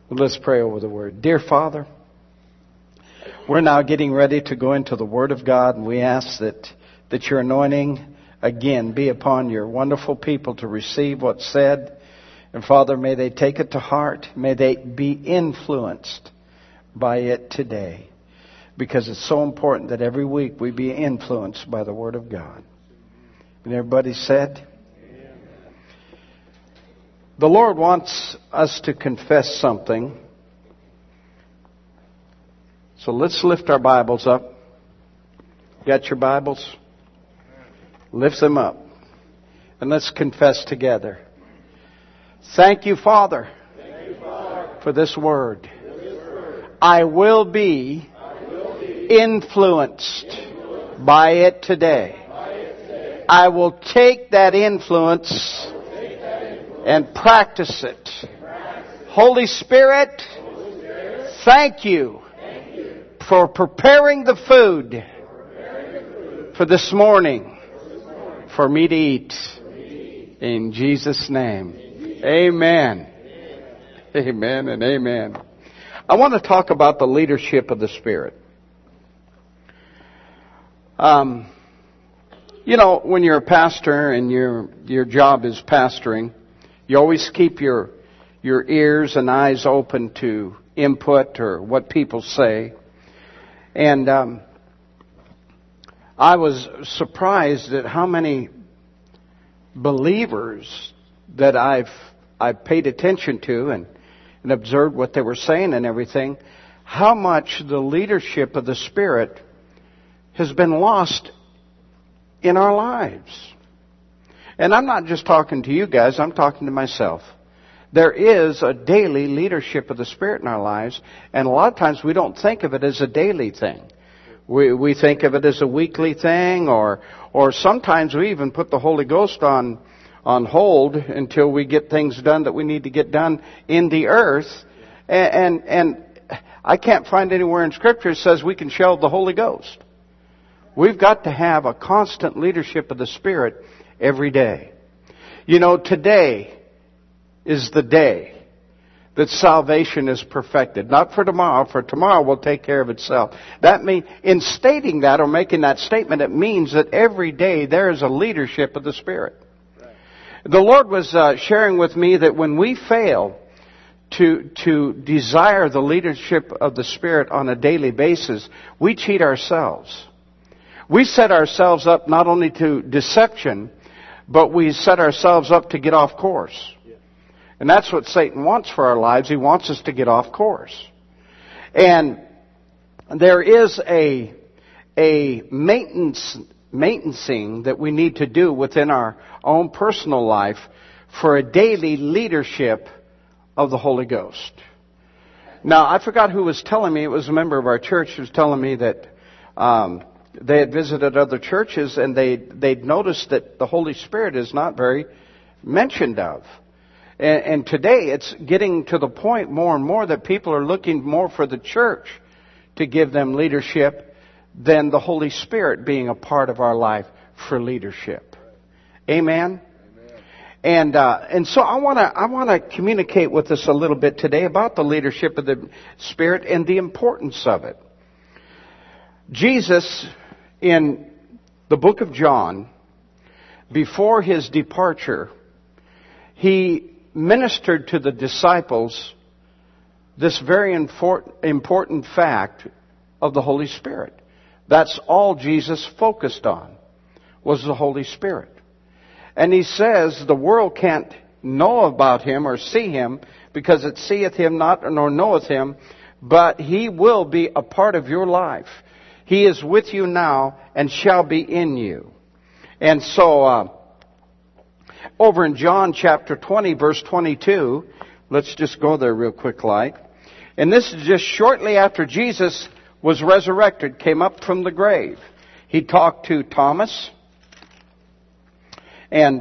Let's pray over the Word. Dear Father, we're now getting ready to go into the Word of God, and we ask that your anointing again be upon your wonderful people to receive what's said. And Father, may they take it to heart. May they be influenced by it today, because it's so important that every week we be influenced by the Word of God. And everybody said, the Lord wants us to confess something. So let's lift our Bibles up. Got your Bibles? Lift them up. And let's confess together. Thank you, Father, for this word. I will be influenced by it today. I will take that influence and practice it. Holy Spirit, thank you for preparing the food for this morning for me to eat. In Jesus' name. Amen. Amen and amen. I want to talk about the leadership of the Spirit. When you're a pastor and your job is pastoring, you always keep your ears and eyes open to input or what people say. And I was surprised at how many believers that I've paid attention to and observed what they were saying and everything, how much the leadership of the Spirit has been lost in our lives. And I'm not just talking to you guys, I'm talking to myself. There is a daily leadership of the Spirit in our lives, and a lot of times we don't think of it as a daily thing. We think of it as a weekly thing, or sometimes we even put the Holy Ghost on hold until we get things done that we need to get done in the earth. And I can't find anywhere in Scripture that says we can shelve the Holy Ghost. We've got to have a constant leadership of the Spirit every day. Today is the day that salvation is perfected. Not for tomorrow, for tomorrow will take care of itself. That means, in stating that or making that statement, it means that every day there is a leadership of the Spirit. Right. The Lord was sharing with me that when we fail to desire the leadership of the Spirit on a daily basis, we cheat ourselves. We set ourselves up not only to deception, but we set ourselves up to get off course. And that's what Satan wants for our lives. He wants us to get off course. And there is a maintenancing that we need to do within our own personal life for a daily leadership of the Holy Ghost. Now, I forgot who was telling me. It was a member of our church who was telling me that they had visited other churches and they'd noticed that the Holy Spirit is not very mentioned of. And today it's getting to the point more and more that people are looking more for the church to give them leadership than the Holy Spirit being a part of our life for leadership. Amen? And so I want to communicate with us a little bit today about the leadership of the Spirit and the importance of it. Jesus, in the book of John, before his departure, he ministered to the disciples this very important fact of the Holy Spirit. That's all Jesus focused on, was the Holy Spirit. And he says the world can't know about him or see him because it seeth him not nor knoweth him, but he will be a part of your life. He is with you now and shall be in you. And so, over in John chapter 20, verse 22, let's just go there real quick like. And this is just shortly after Jesus was resurrected, came up from the grave. He talked to Thomas and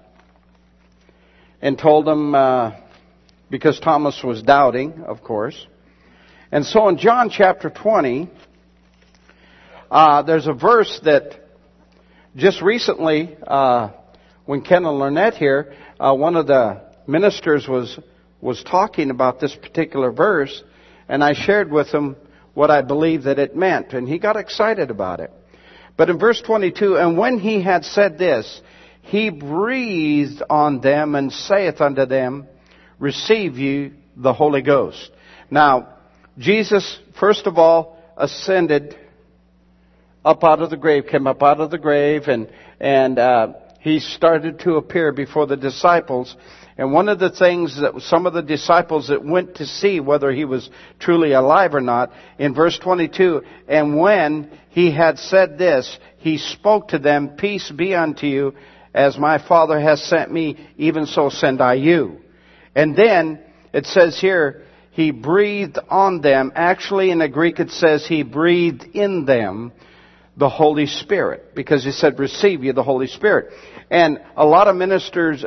told him, because Thomas was doubting, of course. And so in John chapter 20, there's a verse that just recently, when Ken and Lynette here, one of the ministers was was talking about this particular verse, and I shared with him what I believe that it meant, and he got excited about it. But in verse 22, and when he had said this, he breathed on them and saith unto them, receive ye the Holy Ghost. Now, Jesus, first of all, ascended up out of the grave, came up out of the grave, and he started to appear before the disciples. And one of the things that some of the disciples that went to see whether he was truly alive or not, in verse 22, and when he had said this, he spoke to them, peace be unto you, as my Father has sent me, even so send I you. And then it says here, he breathed on them. Actually, in the Greek it says he breathed in them the Holy Spirit, because he said, receive you the Holy Spirit. And a lot of ministers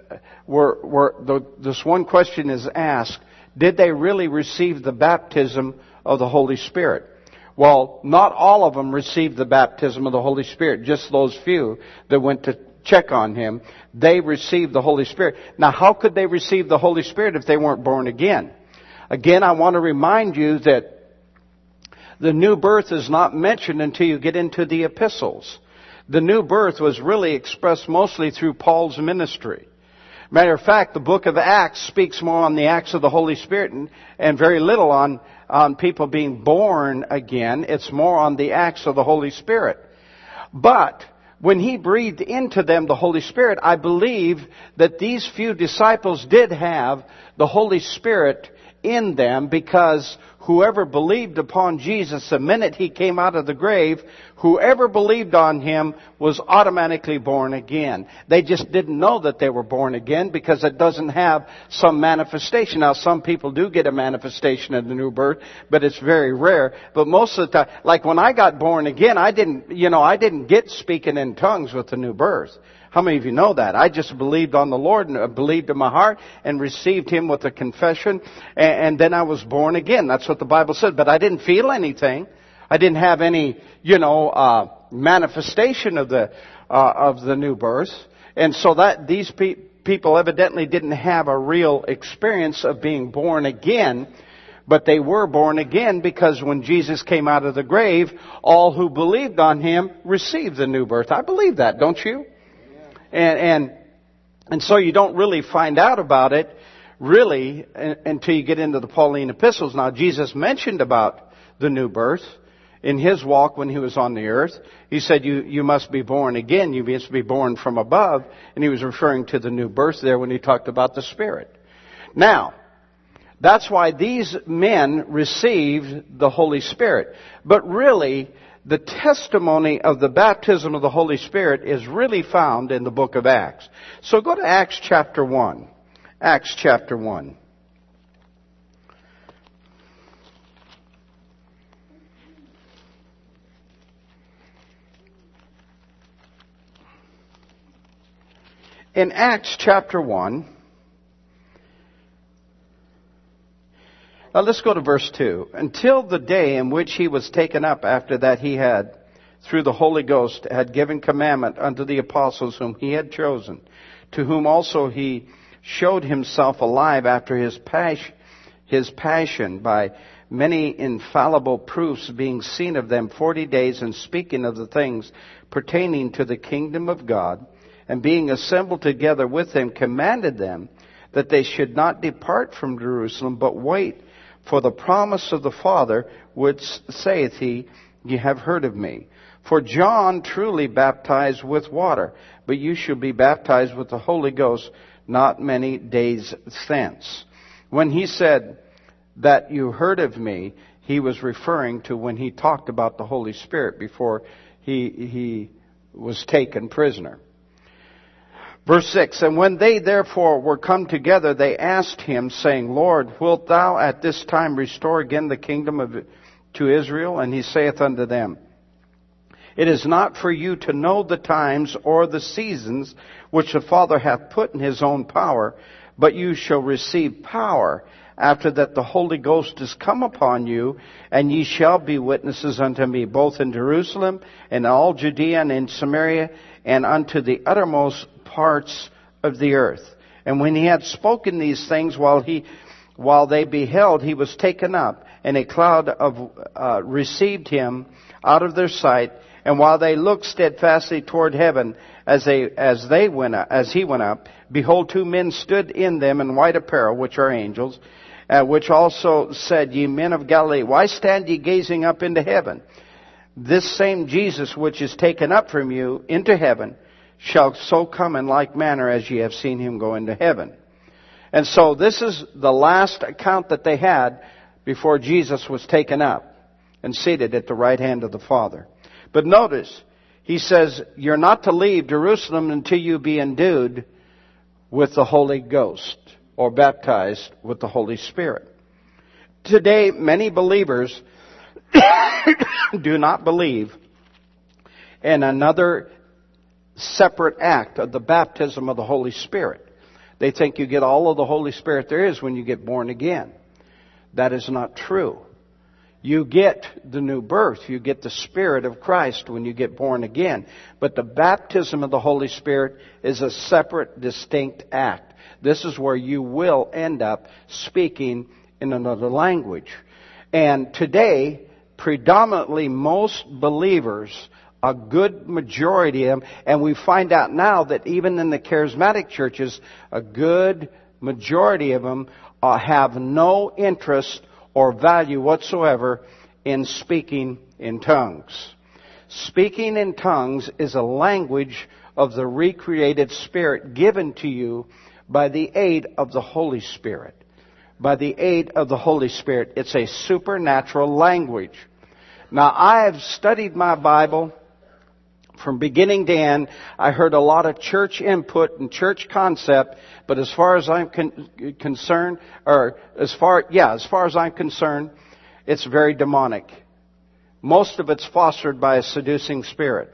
this one question is asked, did they really receive the baptism of the Holy Spirit? Well, not all of them received the baptism of the Holy Spirit, just those few that went to check on him. They received the Holy Spirit. Now, how could they receive the Holy Spirit if they weren't born again? Again, I want to remind you that the new birth is not mentioned until you get into the epistles. The new birth was really expressed mostly through Paul's ministry. Matter of fact, the book of Acts speaks more on the acts of the Holy Spirit and very little on people being born again. It's more on the acts of the Holy Spirit. But when he breathed into them the Holy Spirit, I believe that these few disciples did have the Holy Spirit in them, because whoever believed upon Jesus the minute he came out of the grave, whoever believed on him was automatically born again. They just didn't know that they were born again because it doesn't have some manifestation. Now, some people do get a manifestation of the new birth, but it's very rare. But most of the time, like when I got born again, I didn't get speaking in tongues with the new birth. How many of you know that? I just believed on the Lord and believed in my heart and received Him with a confession, and then I was born again. That's what the Bible said. But I didn't feel anything. I didn't have any, manifestation of the new birth. And so that these people evidently didn't have a real experience of being born again. But they were born again because when Jesus came out of the grave, all who believed on Him received the new birth. I believe that, don't you? And so you don't really find out about it really until you get into the Pauline epistles. Now, Jesus mentioned about the new birth in His walk when He was on the earth. He said, you must be born again. You must be born from above. And He was referring to the new birth there when He talked about the Spirit. Now, that's why these men received the Holy Spirit. But really, the testimony of the baptism of the Holy Spirit is really found in the book of Acts. So go to Acts chapter 1. Acts chapter 1. In Acts chapter 1, now let's go to verse 2. Until the day in which He was taken up, after that He had, through the Holy Ghost, had given commandment unto the apostles whom He had chosen, to whom also He showed Himself alive after His passion by many infallible proofs, being seen of them 40 days, and speaking of the things pertaining to the kingdom of God, and being assembled together with them, commanded them that they should not depart from Jerusalem, but wait for the promise of the Father, which saith He, Ye have heard of me. For John truly baptized with water, but you shall be baptized with the Holy Ghost not many days thence. When He said that you heard of me, He was referring to when He talked about the Holy Spirit before He was taken prisoner. Verse 6, and when they therefore were come together, they asked Him, saying, Lord, wilt Thou at this time restore again the kingdom to Israel? And He saith unto them, It is not for you to know the times or the seasons which the Father hath put in His own power, but you shall receive power after that the Holy Ghost is come upon you, and ye shall be witnesses unto me, both in Jerusalem and all Judea and in Samaria, and unto the uttermost parts of the earth. And when he had spoken these things while they beheld, he was taken up, and a cloud received him out of their sight. And while they looked steadfastly toward heaven as he went up, behold, two men stood in them in white apparel, which are angels, which also said, Ye men of Galilee, why stand ye gazing up into heaven? This same Jesus which is taken up from you into heaven shall so come in like manner as ye have seen him go into heaven. And so this is the last account that they had before Jesus was taken up and seated at the right hand of the Father. But notice, he says, you're not to leave Jerusalem until you be endued with the Holy Ghost, or baptized with the Holy Spirit. Today, many believers do not believe in another separate act of the baptism of the Holy Spirit. They think you get all of the Holy Spirit there is when you get born again. That is not true. You get the new birth. You get the Spirit of Christ when you get born again. But the baptism of the Holy Spirit is a separate, distinct act. This is where you will end up speaking in another language. And today, predominantly most believers, a good majority of them, and we find out now that even in the charismatic churches, a good majority of them have no interest or value whatsoever in speaking in tongues. Speaking in tongues is a language of the recreated Spirit given to you by the aid of the Holy Spirit. By the aid of the Holy Spirit. It's a supernatural language. Now, I've studied my Bible from beginning to end. I heard a lot of church input and church concept, but as far as I'm concerned, it's very demonic. Most of it's fostered by a seducing spirit.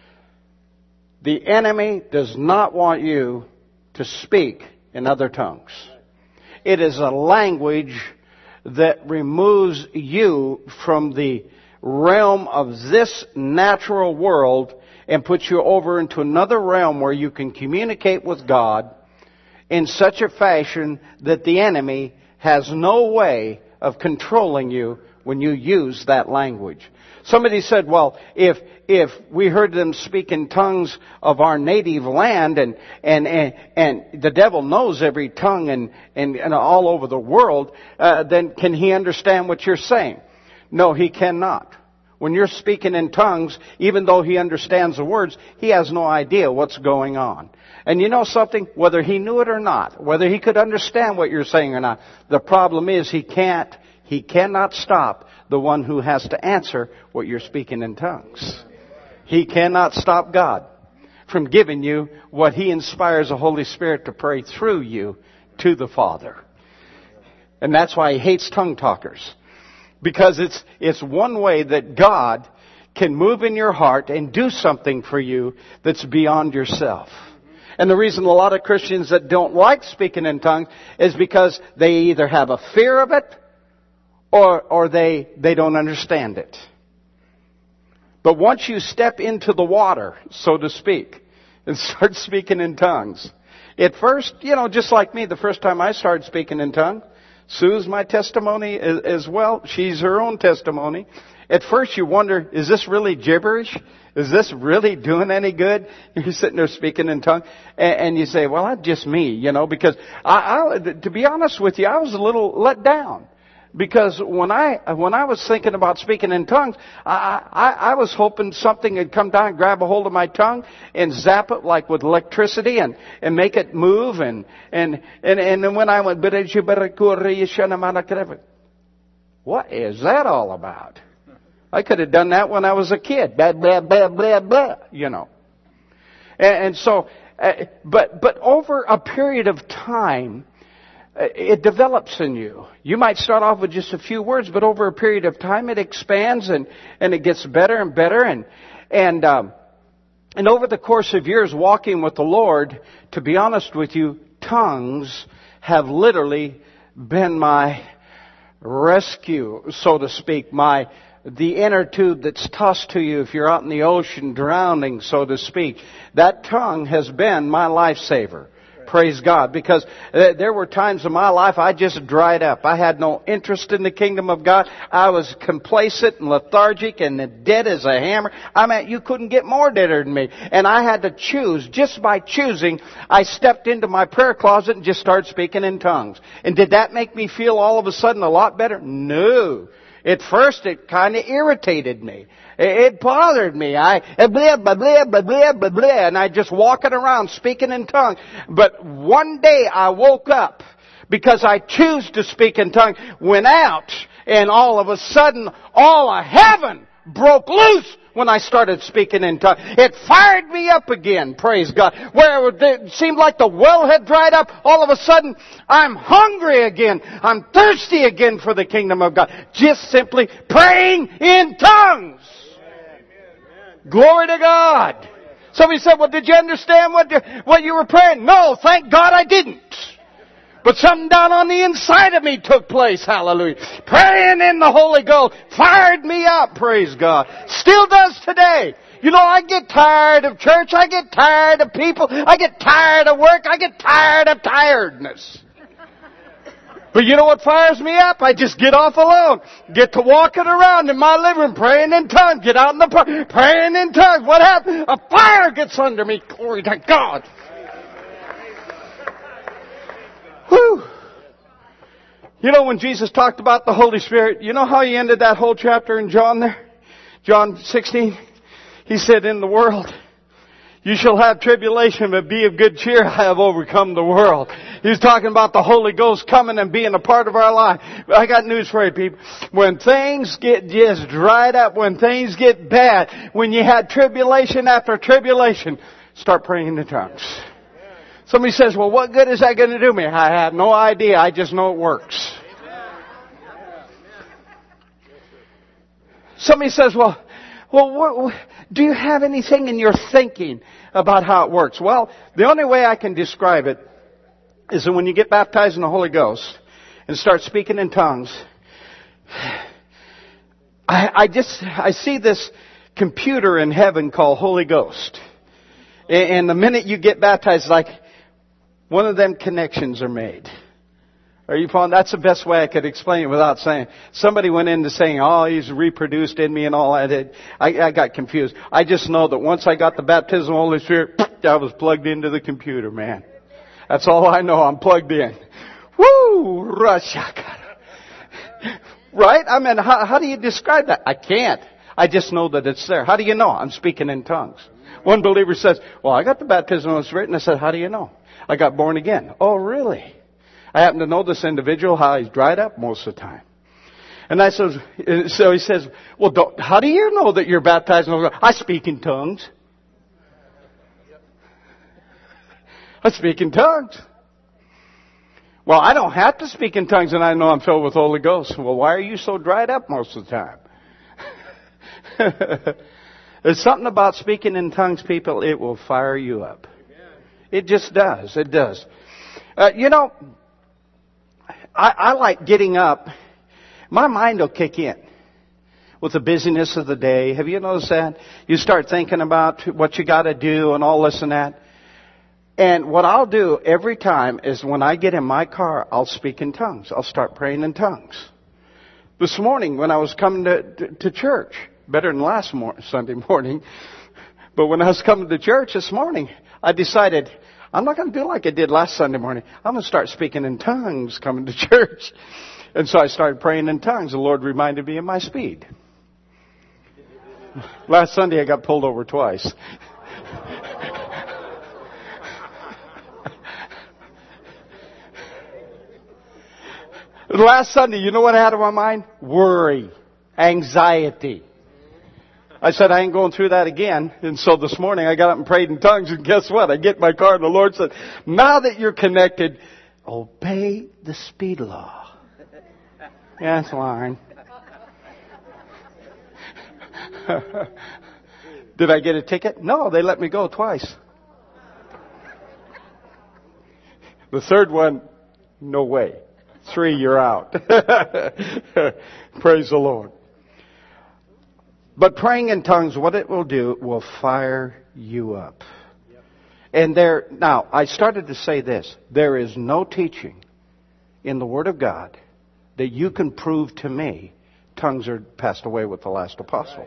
The enemy does not want you to speak in other tongues. It is a language that removes you from the realm of this natural world and puts you over into another realm where you can communicate with God in such a fashion that the enemy has no way of controlling you when you use that language. Somebody said, well, if we heard them speak in tongues of our native land and the devil knows every tongue and all over the world, then can he understand what you're saying? No, he cannot. When you're speaking in tongues, even though he understands the words, he has no idea what's going on. And you know something? Whether he knew it or not, whether he could understand what you're saying or not, the problem is he cannot stop the one who has to answer what you're speaking in tongues. He cannot stop God from giving you what he inspires the Holy Spirit to pray through you to the Father. And that's why he hates tongue talkers. Because it's one way that God can move in your heart and do something for you that's beyond yourself. And the reason a lot of Christians that don't like speaking in tongues is because they either have a fear of it or they don't understand it. But once you step into the water, so to speak, and start speaking in tongues, at first, just like me, the first time I started speaking in tongues, Sue's my testimony as well. She's her own testimony. At first you wonder, is this really gibberish? Is this really doing any good? You're sitting there speaking in tongues, and you say, well, that's just me, because to be honest with you, I was a little let down. Because when I was thinking about speaking in tongues, I was hoping something had come down and grab a hold of my tongue and zap it like with electricity and make it move and then when I went, what is that all about? I could have done that when I was a kid. Blah, blah, blah, blah, blah, And so, but over a period of time, it develops in you. You might start off with just a few words, but over a period of time it expands and it gets better and better. And over the course of years walking with the Lord, to be honest with you, tongues have literally been my rescue, so to speak, the inner tube that's tossed to you if you're out in the ocean drowning, so to speak. That tongue has been my lifesaver. Praise God. Because there were times in my life I just dried up. I had no interest in the kingdom of God. I was complacent and lethargic and dead as a hammer. I mean, you couldn't get more deader than me. And I had to choose. Just by choosing, I stepped into my prayer closet and just started speaking in tongues. And did that make me feel all of a sudden a lot better? No. At first it kind of irritated me. It bothered me. I blah, blah, blah, blah, blah, blah, blah, and I just walking around speaking in tongues. But one day I woke up because I choose to speak in tongues, went out, and all of a sudden all of heaven broke loose when I started speaking in tongues. It fired me up again, praise God. Where it seemed like the well had dried up, all of a sudden I'm hungry again. I'm thirsty again for the kingdom of God. Just simply praying in tongues. Glory to God. Somebody said, well, did you understand what you were praying? No, thank God I didn't. But something down on the inside of me took place. Hallelujah. Praying in the Holy Ghost fired me up. Praise God. Still does today. You know, I get tired of church. I get tired of people. I get tired of work. I get tired of tiredness. But you know what fires me up? I just get off alone. Get to walking around in my living room praying in tongues. Get out in the park praying in tongues. What happens? A fire gets under me. Glory to God. Whew. You know, when Jesus talked about the Holy Spirit, you know how he ended that whole chapter in John there? John 16. He said, in the world, you shall have tribulation, but be of good cheer. I have overcome the world. He's talking about the Holy Ghost coming and being a part of our life. I got news for you, people. When things get just dried up, when things get bad, when you had tribulation after tribulation, start praying in the tongues. Somebody says, well, what good is that going to do me? I have no idea. I just know it works. Somebody says, well, do you have anything in your thinking about how it works? Well, the only way I can describe it is that when you get baptized in the Holy Ghost and start speaking in tongues, I see this computer in heaven called Holy Ghost. And the minute you get baptized, like one of them connections are made. Are you following? That's the best way I could explain it without saying. Somebody went into saying, oh, he's reproduced in me and all that. I got confused. I just know that once I got the baptism of the Holy Spirit, I was plugged into the computer, man. That's all I know. I'm plugged in. Woo! Right? I mean, how do you describe that? I can't. I just know that it's there. How do you know? I'm speaking in tongues. One believer says, well, I got the baptism of the Spirit. And I said, how do you know? I got born again. Oh, really? I happen to know this individual, how he's dried up most of the time. And I says, so he says, well, how do you know that you're baptized in the Holy Ghost? I speak in tongues. I speak in tongues. Well, I don't have to speak in tongues and I know I'm filled with the Holy Ghost. Well, why are you so dried up most of the time? There's something about speaking in tongues, people, it will fire you up. It just does. It does. You know, I like getting up. My mind will kick in with the busyness of the day. Have you noticed that? You start thinking about what you got to do and all this and that. And what I'll do every time is when I get in my car, I'll speak in tongues. I'll start praying in tongues. This morning when I was coming to church, better than last Sunday morning, but when I was coming to church this morning, I decided I'm not going to do like I did last Sunday morning. I'm going to start speaking in tongues coming to church. And so I started praying in tongues. The Lord reminded me of my speed. Last Sunday I got pulled over twice. Last Sunday, you know what I had on my mind? Worry. Anxiety. I said, I ain't going through that again. And so this morning I got up and prayed in tongues, and guess what? I get in my car and the Lord said, now that you're connected, obey the speed law. Yeah, that's fine. Did I get a ticket? No, they let me go twice. The third one, no way. 3, you're out. Praise the Lord. But praying in tongues, what it will do, will fire you up. And now, I started to say this. There is no teaching in the Word of God that you can prove to me tongues are passed away with the last apostle.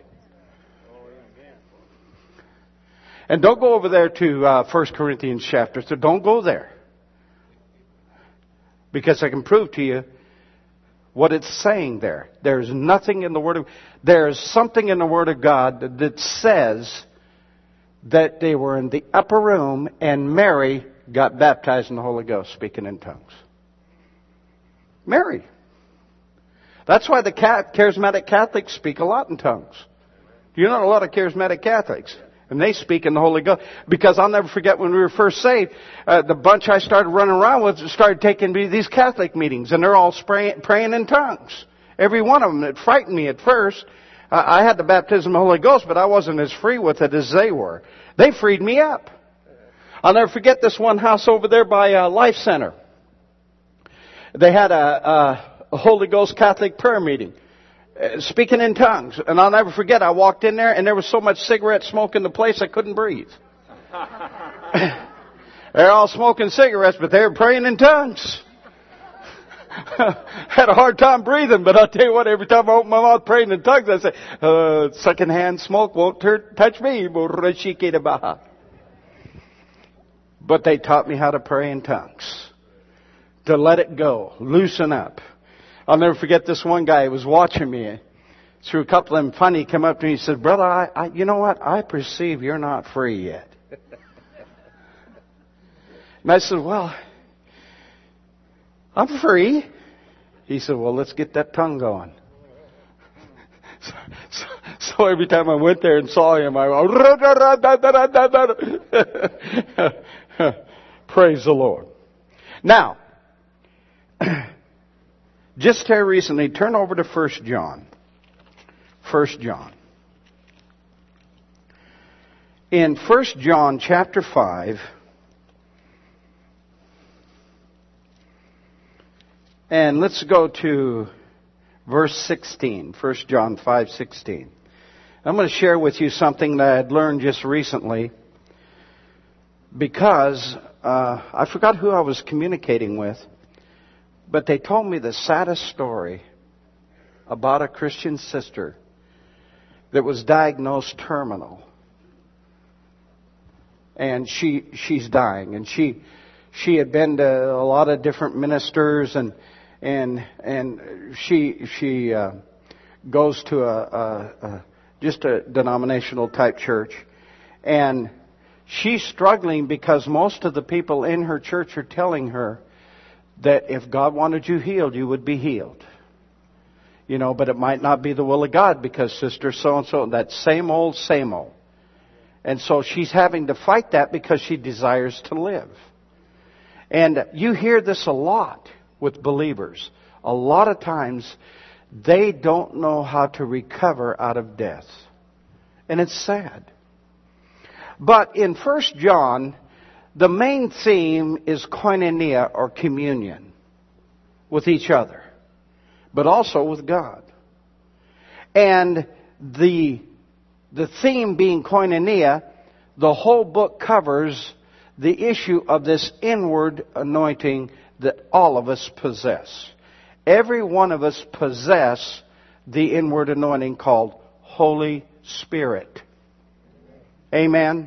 And don't go over there to 1 Corinthians chapter. So don't go there. Because I can prove to you what it's saying there. There's nothing in the Word of... There's something in the Word of God that says that they were in the upper room and Mary got baptized in the Holy Ghost, speaking in tongues. Mary. That's why the charismatic Catholics speak a lot in tongues. You know a lot of charismatic Catholics. And they speak in the Holy Ghost. Because I'll never forget when we were first saved, the bunch I started running around with started taking these Catholic meetings. And they're all praying in tongues. Every one of them. It frightened me at first. I had the baptism of the Holy Ghost, but I wasn't as free with it as they were. They freed me up. I'll never forget this one house over there by Life Center. They had a Holy Ghost Catholic prayer meeting. Speaking in tongues. And I'll never forget, I walked in there and there was so much cigarette smoke in the place I couldn't breathe. They're all smoking cigarettes, but they were praying in tongues. Had a hard time breathing, but I'll tell you what, every time I open my mouth praying in tongues, I say, secondhand smoke won't touch me. But they taught me how to pray in tongues. To let it go. Loosen up. I'll never forget this one guy who was watching me. Through a couple of them funny, he came up to me and said, "Brother, you know what? I perceive you're not free yet." And I said, "Well, I'm free." He said, "Well, let's get that tongue going." So every time I went there and saw him, I went, praise the Lord. Now, just here recently, turn over to 1 John. 1 John. In 1 John chapter 5, and let's go to verse 16. 1 John 5:16. I'm going to share with you something that I had learned just recently because I forgot who I was communicating with. But they told me the saddest story about a Christian sister that was diagnosed terminal. And she's dying. And she had been to a lot of different ministers and she goes to just a denominational type church. And she's struggling because most of the people in her church are telling her that if God wanted you healed, you would be healed. You know, but it might not be the will of God because sister so-and-so, that same old. And so she's having to fight that because she desires to live. And you hear this a lot with believers. A lot of times, they don't know how to recover out of death. And it's sad. But in 1 John, the main theme is koinonia or communion with each other, but also with God. And the theme being koinonia, the whole book covers the issue of this inward anointing that all of us possess. Every one of us possess the inward anointing called Holy Spirit. Amen.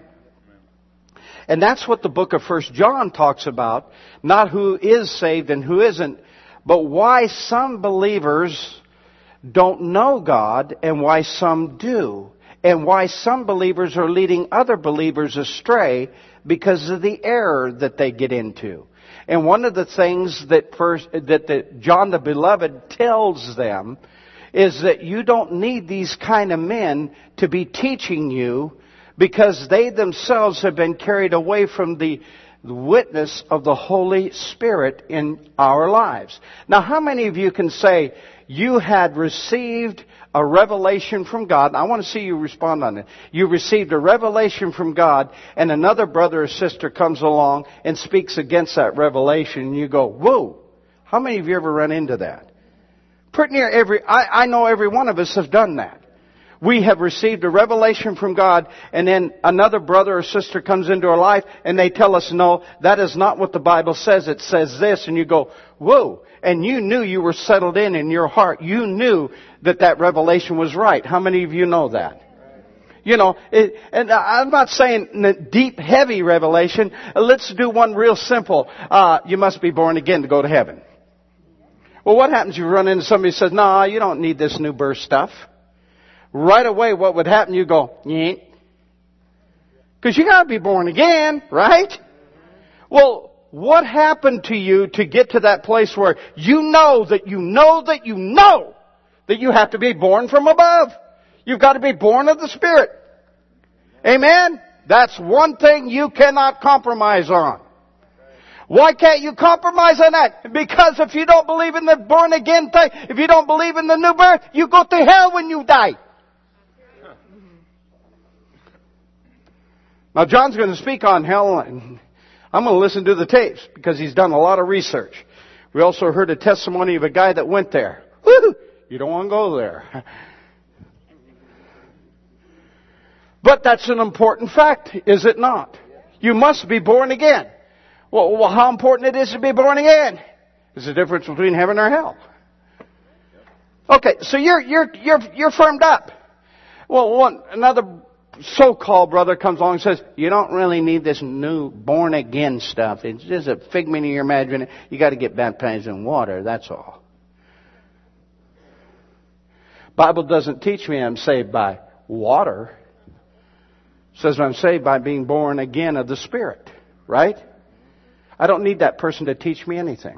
And that's what the book of 1 John talks about. Not who is saved and who isn't, but why some believers don't know God and why some do. And why some believers are leading other believers astray because of the error that they get into. And one of the things that John the Beloved tells them is that you don't need these kind of men to be teaching you, because they themselves have been carried away from the witness of the Holy Spirit in our lives. Now, how many of you can say you had received a revelation from God? I want to see you respond on it. You received a revelation from God, and another brother or sister comes along and speaks against that revelation, and you go, whoa! How many of you ever run into that? Pretty near I know every one of us have done that. We have received a revelation from God, and then another brother or sister comes into our life and they tell us, no, that is not what the Bible says. It says this. And you go, whoa. And you knew you were settled in your heart. You knew that revelation was right. How many of you know that? You know, and I'm not saying deep, heavy revelation. Let's do one real simple. You must be born again to go to heaven. Well, what happens if you run into somebody who says, no, you don't need this new birth stuff? Right away, what would happen? You go, yeet. Because you got to be born again, right? Well, what happened to you to get to that place where you know that you have to be born from above? You've got to be born of the Spirit. Amen? That's one thing you cannot compromise on. Why can't you compromise on that? Because if you don't believe in the born again thing, if you don't believe in the new birth, you go to hell when you die. Now, John's going to speak on hell, and I'm going to listen to the tapes because he's done a lot of research. We also heard a testimony of a guy that went there. Woo! You don't want to go there. But that's an important fact, is it not? You must be born again. Well, how important it is to be born again? There's a difference between heaven or hell. Okay, so you're firmed up. Well, another so-called brother comes along and says, you don't really need this new born-again stuff. It's just a figment of your imagination. You got to get baptized in water, that's all. Bible doesn't teach me I'm saved by water. It says I'm saved by being born again of the Spirit, right? I don't need that person to teach me anything.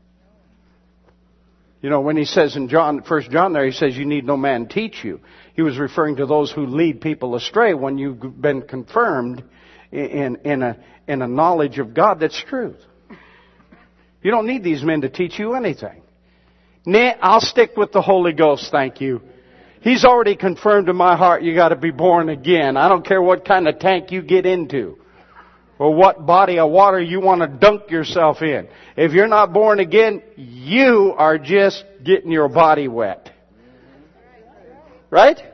You know, when he says in 1 John there, he says, you need no man teach you. He was referring to those who lead people astray when you've been confirmed in a knowledge of God that's truth. You don't need these men to teach you anything. Nah, I'll stick with the Holy Ghost, thank you. He's already confirmed in my heart you got to be born again. I don't care what kind of tank you get into or what body of water you want to dunk yourself in. If you're not born again, you are just getting your body wet. Right?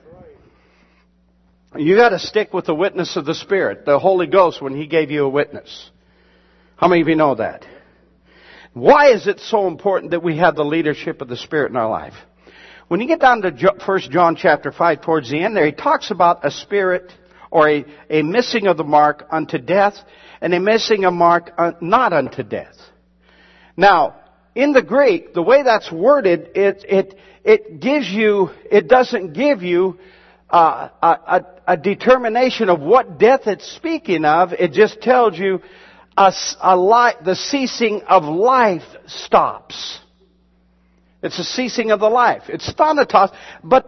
You got to stick with the witness of the Spirit, the Holy Ghost, when He gave you a witness. How many of you know that? Why is it so important that we have the leadership of the Spirit in our life? When you get down to 1 John chapter 5 towards the end there, he talks about a spirit or a missing of the mark unto death and a missing a mark not unto death. Now, in the Greek, the way that's worded, it doesn't give you a determination of what death it's speaking of. It just tells you the ceasing of life stops. It's a ceasing of the life. It's thanatos, but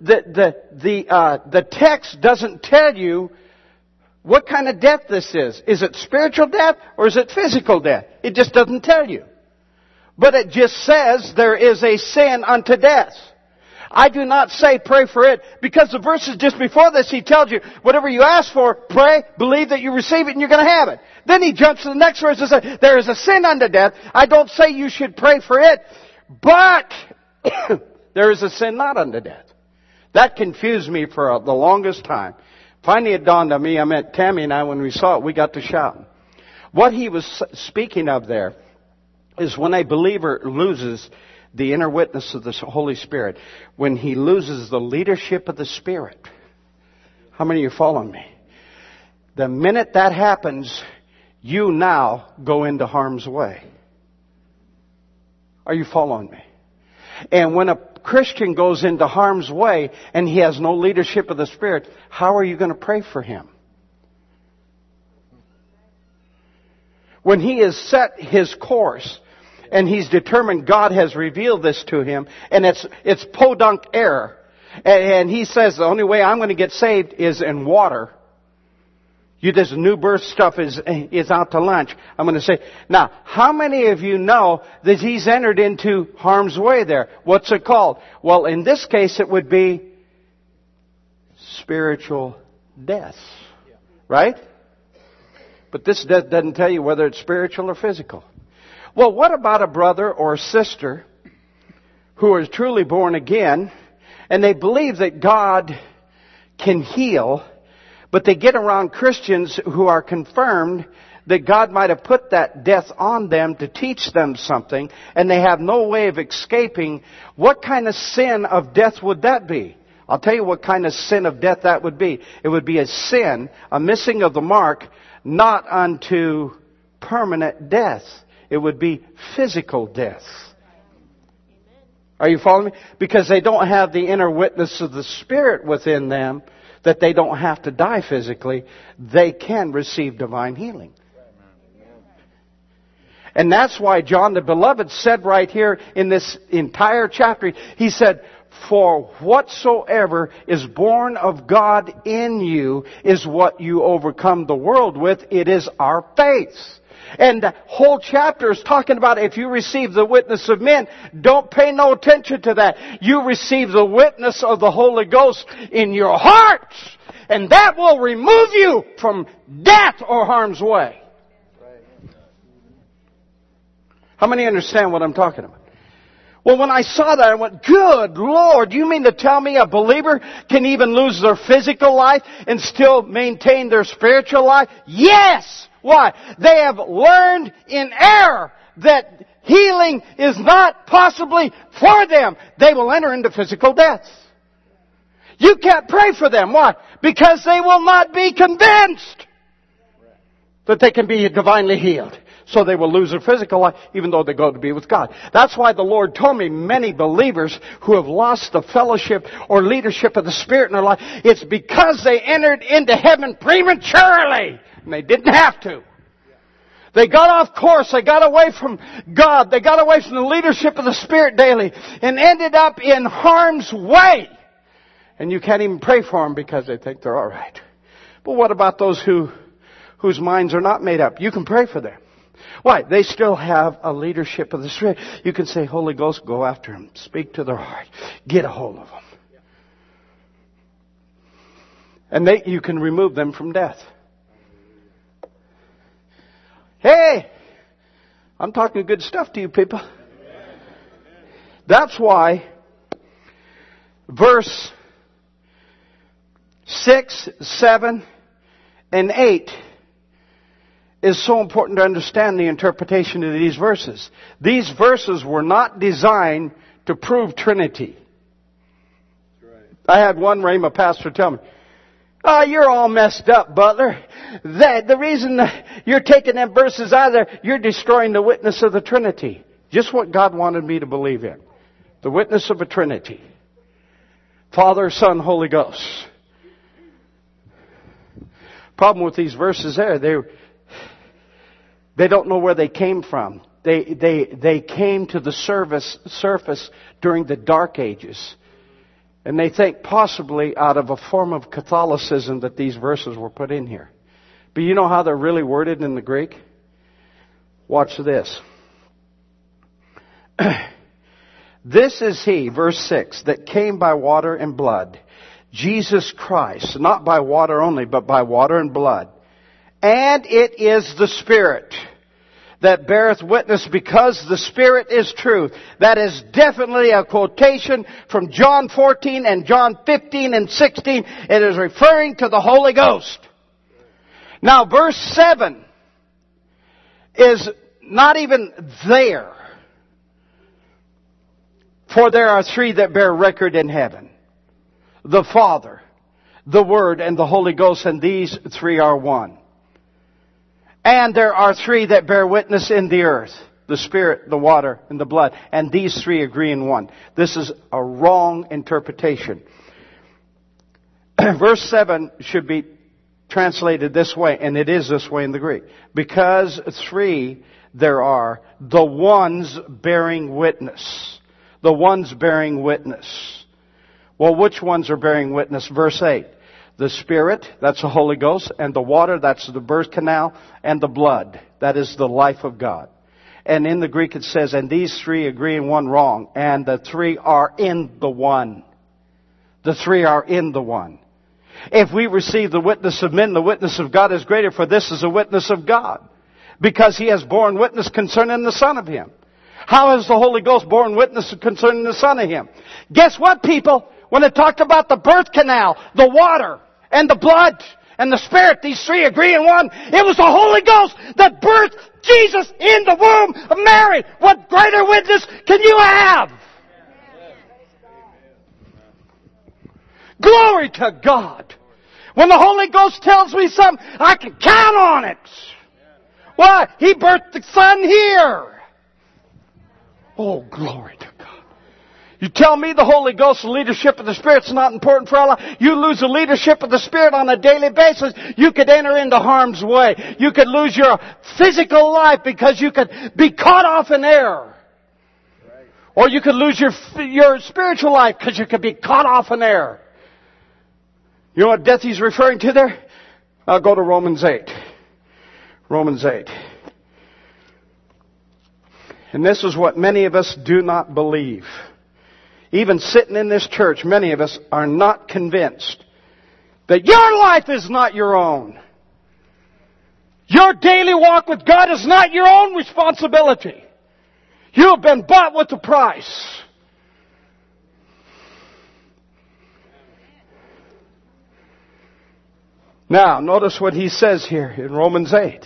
the text doesn't tell you what kind of death this is. Is it spiritual death or is it physical death? It just doesn't tell you. But it just says there is a sin unto death. I do not say pray for it because the verses just before this he tells you whatever you ask for, pray, believe that you receive it and you're going to have it. Then he jumps to the next verse and says there is a sin unto death. I don't say you should pray for it. But there is a sin not unto death. That confused me for the longest time. Finally it dawned on me, Tammy and I, when we saw it, we got to shouting. What he was speaking of there is when a believer loses the inner witness of the Holy Spirit, when he loses the leadership of the Spirit. How many of you following me? The minute that happens, you now go into harm's way. Are you following me? And when a Christian goes into harm's way and he has no leadership of the Spirit, how are you going to pray for him? When he has set his course and he's determined God has revealed this to him and it's podunk error, and he says the only way I'm going to get saved is in water. This new birth stuff is out to lunch. I'm going to say, now, how many of you know that he's entered into harm's way there? What's it called? Well, in this case, it would be spiritual death. Right? But this doesn't tell you whether it's spiritual or physical. Well, what about a brother or a sister who is truly born again And they believe that God can heal, but they get around Christians who are confirmed that God might have put that death on them to teach them something, and they have no way of escaping. What kind of sin of death would that be? I'll tell you what kind of sin of death that would be. It would be a sin, a missing of the mark, not unto permanent death. It would be physical death. Are you following me? Because they don't have the inner witness of the Spirit within them, that they don't have to die physically. They can receive divine healing. And that's why John the Beloved said right here in this entire chapter, he said, for whatsoever is born of God in you is what you overcome the world with. It is our faith. And the whole chapter is talking about if you receive the witness of men, don't pay no attention to that. You receive the witness of the Holy Ghost in your hearts, and that will remove you from death or harm's way. How many understand what I'm talking about? Well, when I saw that, I went, good Lord, you mean to tell me a believer can even lose their physical life and still maintain their spiritual life? Yes! Why? They have learned in error that healing is not possibly for them. They will enter into physical death. You can't pray for them. Why? Because they will not be convinced that they can be divinely healed. So they will lose their physical life even though they go to be with God. That's why the Lord told me many believers who have lost the fellowship or leadership of the Spirit in their life, it's because they entered into heaven prematurely. And they didn't have to. They got off course. They got away from God. They got away from the leadership of the Spirit daily and ended up in harm's way. And you can't even pray for them because they think they're all right. But what about those whose minds are not made up? You can pray for them. Why? They still have a leadership of the Spirit. You can say, Holy Ghost, go after them. Speak to their heart. Get a hold of them. And you can remove them from death. Hey! I'm talking good stuff to you people. That's why verse 6, 7, and 8 is so important to understand the interpretation of these verses. These verses were not designed to prove Trinity. I had one Rhema pastor tell me, oh, you're all messed up, Butler. The reason you're taking them verses out of there, you're destroying the witness of the Trinity. Just what God wanted me to believe in. The witness of a Trinity. Father, Son, Holy Ghost. Problem with these verses there, they don't know where they came from. They came to the surface during the Dark Ages. And they think possibly out of a form of Catholicism that these verses were put in here. But you know how they're really worded in the Greek? Watch this. This is He, verse 6, that came by water and blood. Jesus Christ, not by water only, but by water and blood. And it is the Spirit that beareth witness, because the Spirit is truth. That is definitely a quotation from John 14 and John 15 and 16. It is referring to the Holy Ghost. Now verse 7 is not even there. For there are three that bear record in heaven. The Father, the Word, and the Holy Ghost, and these three are one. And there are three that bear witness in the earth. The Spirit, the water, and the blood. And these three agree in one. This is a wrong interpretation. Verse 7 should be translated this way, and it is this way in the Greek. Because three there are, the ones bearing witness. The ones bearing witness. Well, which ones are bearing witness? Verse 8. The Spirit, that's the Holy Ghost, and the water, that's the birth canal, and the blood, that is the life of God. And in the Greek it says, and these three agree in one wrong, and the three are in the one. The three are in the one. If we receive the witness of men, the witness of God is greater, for this is a witness of God, because He has borne witness concerning the Son of Him. How has the Holy Ghost borne witness concerning the Son of Him? Guess what, people? when it talked about the birth canal, the water, and the blood, and the Spirit, these three agree in one. It was the Holy Ghost that birthed Jesus in the womb of Mary. What greater witness can you have? Glory to God. When the Holy Ghost tells me something, I can count on it. Why? He birthed the Son here. Oh, glory to God. You tell me the Holy Ghost, the leadership of the Spirit is not important for our life. You lose the leadership of the Spirit on a daily basis, you could enter into harm's way. You could lose your physical life because you could be caught off in error. Or you could lose your spiritual life because you could be caught off in error. You know what death he's referring to there? I'll go to Romans 8. Romans 8. And this is what many of us do not believe. Even sitting in this church, many of us are not convinced that your life is not your own. Your daily walk with God is not your own responsibility. You have been bought with a price. Now, notice what he says here in Romans 8.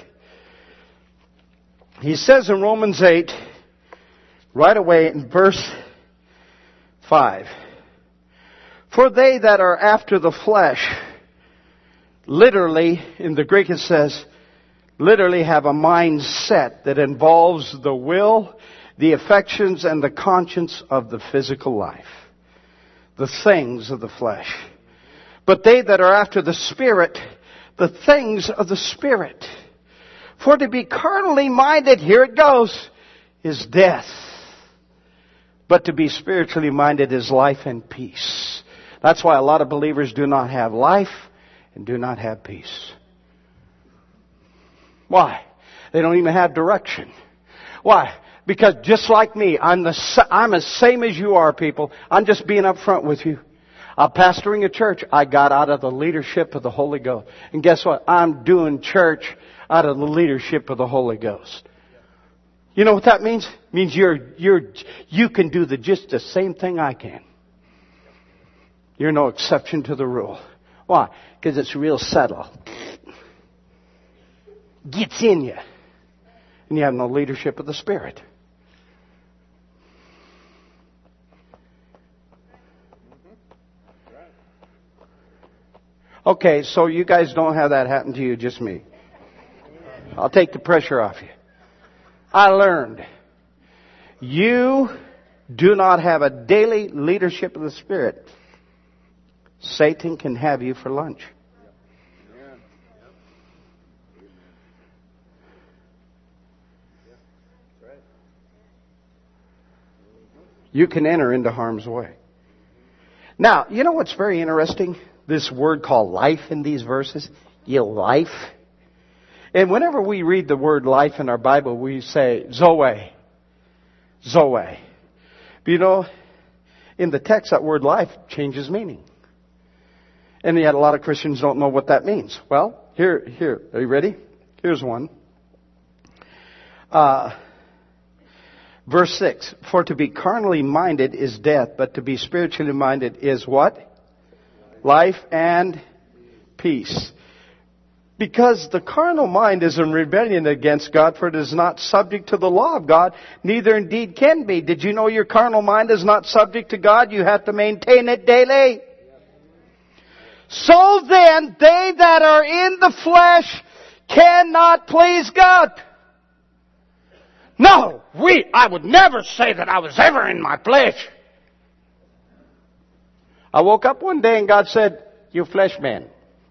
He says in Romans 8, right away in verse 5, for they that are after the flesh, literally, in the Greek it says, literally have a mindset that involves the will, the affections, and the conscience of the physical life. The things of the flesh. But they that are after the Spirit, the things of the Spirit. For to be carnally minded, here it goes, is death. But to be spiritually minded is life and peace. That's why a lot of believers do not have life and do not have peace. Why? They don't even have direction. Why? Because just like me, I'm as same as you are, people. I'm just being up front with you. Pastoring a church, I got out of the leadership of the Holy Ghost. And guess what? I'm doing church out of the leadership of the Holy Ghost. You know what that means? It means you can do just the same thing I can. You're no exception to the rule. Why? Because it's real subtle. Gets in you. And you have no leadership of the Spirit. Okay, so you guys don't have that happen to you, just me. I'll take the pressure off you. I learned. You do not have a daily leadership of the Spirit. Satan can have you for lunch. You can enter into harm's way. Now, you know what's very interesting? This word called life in these verses. Life. And whenever we read the word life in our Bible, we say Zoe. Zoe. But you know, in the text, that word life changes meaning. And yet a lot of Christians don't know what that means. Well, here. Are you ready? Here's one. Verse 6. For to be carnally minded is death, but to be spiritually minded is what? Life and peace. Because the carnal mind is in rebellion against God, for it is not subject to the law of God, neither indeed can be. Did you know your carnal mind is not subject to God? You have to maintain it daily. So then, they that are in the flesh cannot please God. No, I would never say that I was ever in my flesh. I woke up one day and God said, you flesh man.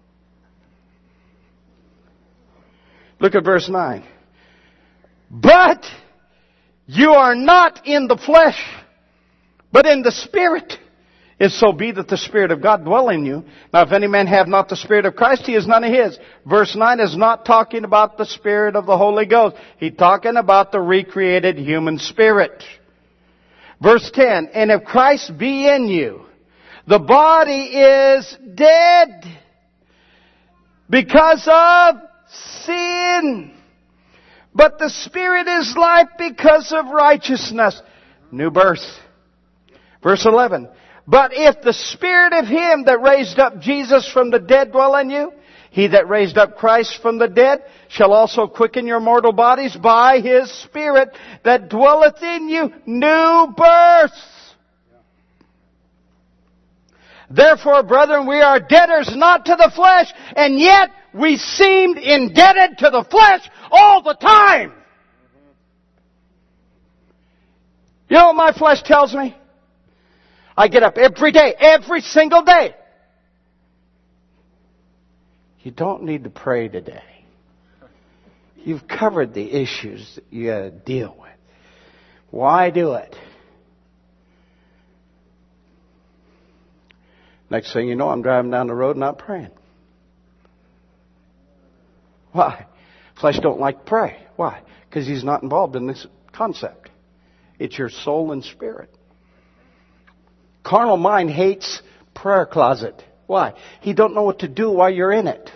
Look at verse 9. But you are not in the flesh, but in the Spirit. If so be that the Spirit of God dwell in you. Now if any man have not the Spirit of Christ, he is none of his. Verse 9 is not talking about the Spirit of the Holy Ghost. He's talking about the recreated human spirit. Verse 10, and if Christ be in you, the body is dead because of sin. But the Spirit is life because of righteousness. New birth. Verse 11. But if the Spirit of Him that raised up Jesus from the dead dwell in you, He that raised up Christ from the dead shall also quicken your mortal bodies by His Spirit that dwelleth in you. New birth. Therefore, brethren, we are debtors not to the flesh, and yet we seemed indebted to the flesh all the time. You know what my flesh tells me? I get up every day, every single day. You don't need to pray today. You've covered the issues that you got to deal with. Why do it? Next thing you know, I'm driving down the road not praying. Why? Flesh don't like to pray. Why? Because he's not involved in this concept. It's your soul and spirit. Carnal mind hates prayer closet. Why? He don't know what to do while you're in it.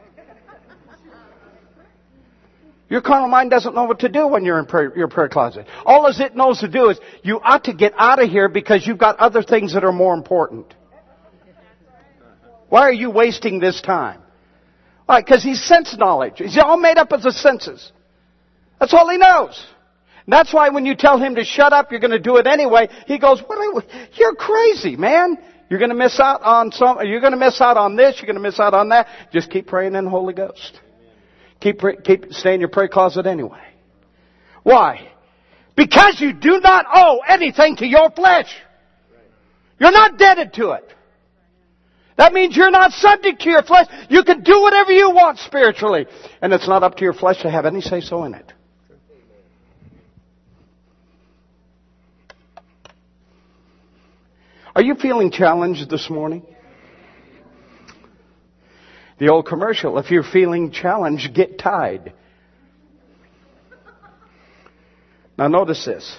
Your carnal mind doesn't know what to do when you're in your prayer closet. All it knows to do is, you ought to get out of here because you've got other things that are more important. Why are you wasting this time? Why? Because he's sense knowledge. He's all made up of the senses. That's all he knows. And that's why when you tell him to shut up, you're going to do it anyway. He goes, you're crazy, man. You're going to miss out on you're going to miss out on this. You're going to miss out on that. Just keep praying in the Holy Ghost. Keep stay in your prayer closet anyway. Why? Because you do not owe anything to your flesh. You're not indebted to it. That means you're not subject to your flesh. You can do whatever you want spiritually. And it's not up to your flesh to have any say-so in it. Are you feeling challenged this morning? The old commercial, if you're feeling challenged, get tied. Now notice this.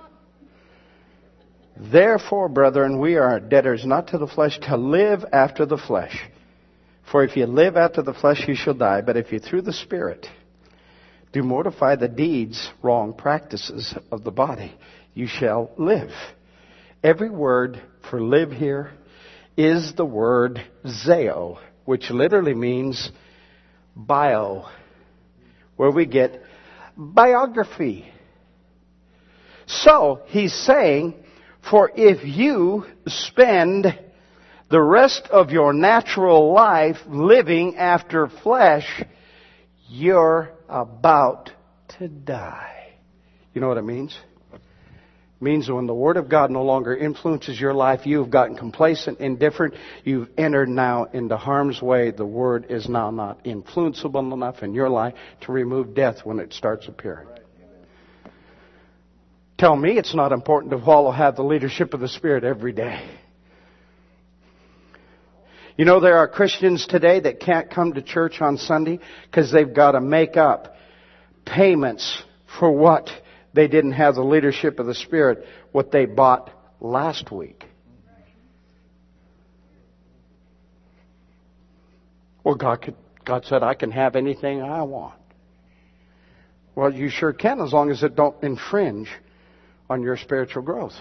Therefore, brethren, we are debtors not to the flesh to live after the flesh. For if you live after the flesh, you shall die. But if you through the Spirit do mortify the deeds, wrong practices of the body, you shall live. Every word for live here is the word zeo, which literally means bio, where we get biography. So, he's saying, for if you spend the rest of your natural life living after flesh, you're about to die. You know what it means? It means when the Word of God no longer influences your life, you've gotten complacent, indifferent, you've entered now into harm's way. The Word is now not influenceable enough in your life to remove death when it starts appearing. Tell me it's not important to have the leadership of the Spirit every day. You know, there are Christians today that can't come to church on Sunday because they've got to make up payments for what they didn't have the leadership of the Spirit, what they bought last week. Well, God said I can have anything I want. Well, you sure can, as long as it don't infringe on your spiritual growth.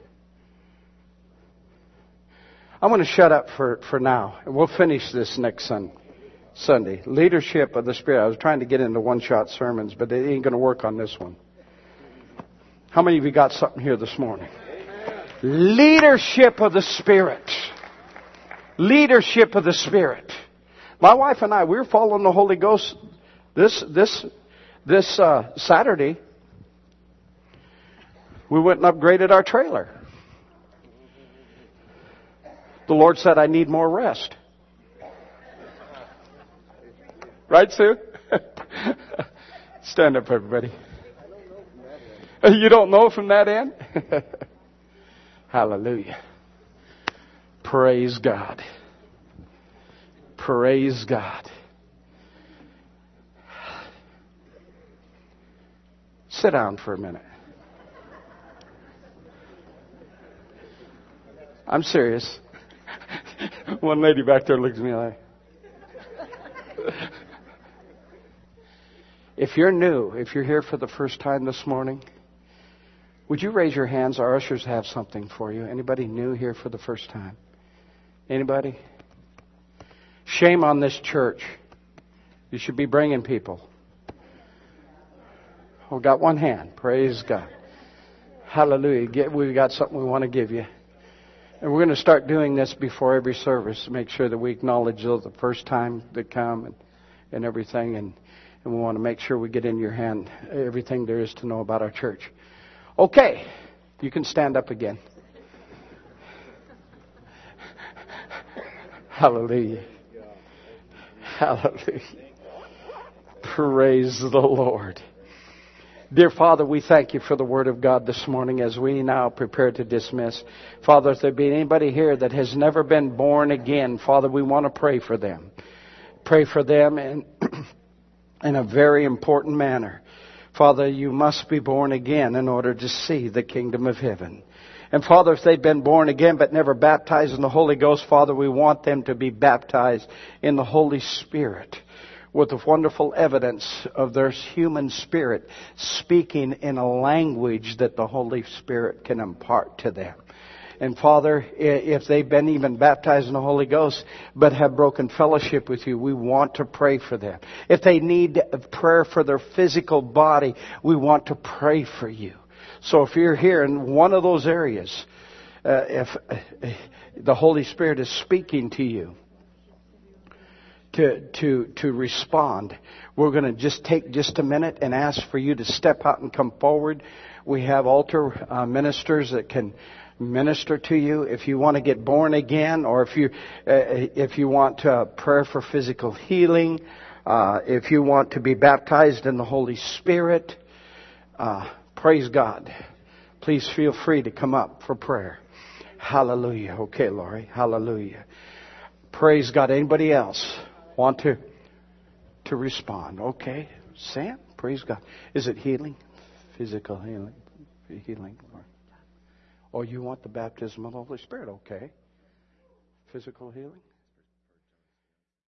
I'm going to shut up for now, and we'll finish this next Sunday. Leadership of the Spirit. I was trying to get into one-shot sermons, but it ain't going to work on this one. How many of you got something here this morning? Amen. Leadership of the Spirit. Leadership of the Spirit. My wife and I, we were following the Holy Ghost this Saturday. We went and upgraded our trailer. The Lord said, I need more rest. Right, Sue? Stand up, everybody. You don't know from that end? Hallelujah. Praise God. Praise God. Sit down for a minute. I'm serious. One lady back there looks at me like, if you're new, if you're here for the first time this morning, Would you raise your hands? Our ushers have something for you. Anybody new here for the first time? Anybody? Shame on this church. You should be bringing people. Oh, got one hand. Praise God. Hallelujah. We've got something we want to give you. And we're going to start doing this before every service to make sure that we acknowledge those the first time that come and everything. And we want to make sure we get in your hand everything there is to know about our church. Okay. You can stand up again. Hallelujah. Hallelujah. Praise the Lord. Dear Father, we thank you for the Word of God this morning as we now prepare to dismiss. Father, if there be anybody here that has never been born again, Father, we want to pray for them. Pray for them in a very important manner. Father, you must be born again in order to see the kingdom of heaven. And Father, if they've been born again but never baptized in the Holy Ghost, Father, we want them to be baptized in the Holy Spirit with the wonderful evidence of their human spirit speaking in a language that the Holy Spirit can impart to them. And Father, if they've been even baptized in the Holy Ghost but have broken fellowship with you, we want to pray for them. If they need prayer for their physical body, we want to pray for you. So if you're here in one of those areas, if the Holy Spirit is speaking to you to respond, we're going to just take just a minute and ask for you to step out and come forward. We have altar ministers that can minister to you. If you want to get born again, or if you want prayer for physical healing, if you want to be baptized in the Holy Spirit, praise God. Please feel free to come up for prayer. Hallelujah. Okay, Laurie. Hallelujah. Praise God. Anybody else want to respond? Okay. Sam, praise God. Is it healing? Physical healing? Healing, Lord. Or you want the baptism of the Holy Spirit? Okay. Physical healing?